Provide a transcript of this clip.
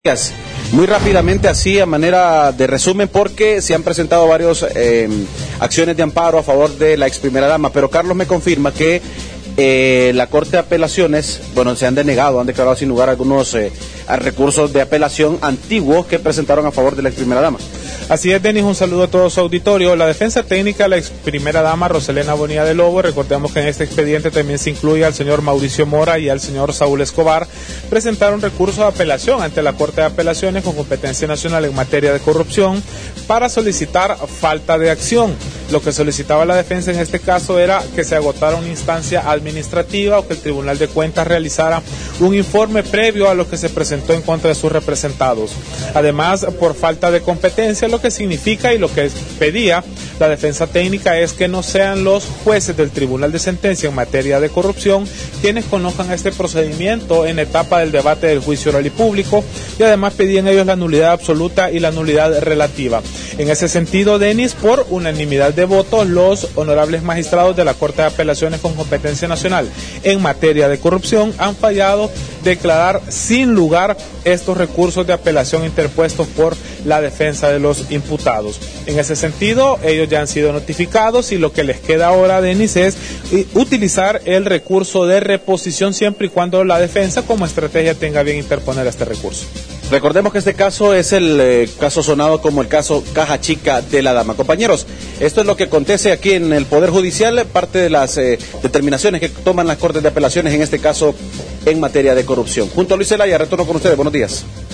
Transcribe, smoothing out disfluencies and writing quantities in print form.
Muy rápidamente, así a manera de resumen, porque se han presentado varias acciones de amparo a favor de la ex primera dama, pero Carlos me confirma que la Corte de Apelaciones, se han declarado sin lugar algunos recursos de apelación antiguos que presentaron a favor de la ex primera dama. Así es, Denis, un saludo a todo su auditorio. La defensa técnica de la ex primera dama Roselena Bonilla de Lobo, recordemos que en este expediente también se incluye al señor Mauricio Mora y al señor Saúl Escobar, presentaron recurso de apelación ante la Corte de Apelaciones con competencia nacional en materia de corrupción para solicitar falta de acción. Lo que solicitaba la defensa en este caso era que se agotara una instancia administrativa o que el Tribunal de Cuentas realizara un informe previo a lo que se presentó en contra de sus representados. Además, por falta de competencia, lo que significa y lo que pedía la defensa técnica es que no sean los jueces del Tribunal de Sentencia en materia de corrupción quienes conozcan este procedimiento en etapa del debate del juicio oral y público, y además pedían ellos la nulidad absoluta y la nulidad relativa. En ese sentido, Denis, por unanimidad de votos, los honorables magistrados de la Corte de Apelaciones con competencia nacional en materia de corrupción han fallado declarar sin lugar estos recursos de apelación interpuestos por la defensa de los imputados. En ese sentido, ellos ya han sido notificados y lo que les queda ahora, Denis, es utilizar el recurso de reposición siempre y cuando la defensa como estrategia tenga bien interponer este recurso. Recordemos que este caso es el caso sonado como el caso Caja Chica de la Dama. Compañeros, esto es lo que acontece aquí en el Poder Judicial, parte de las determinaciones que toman las Cortes de Apelaciones, en este caso en materia de corrupción. Junto a Luis Zelaya, retorno con ustedes. Buenos días.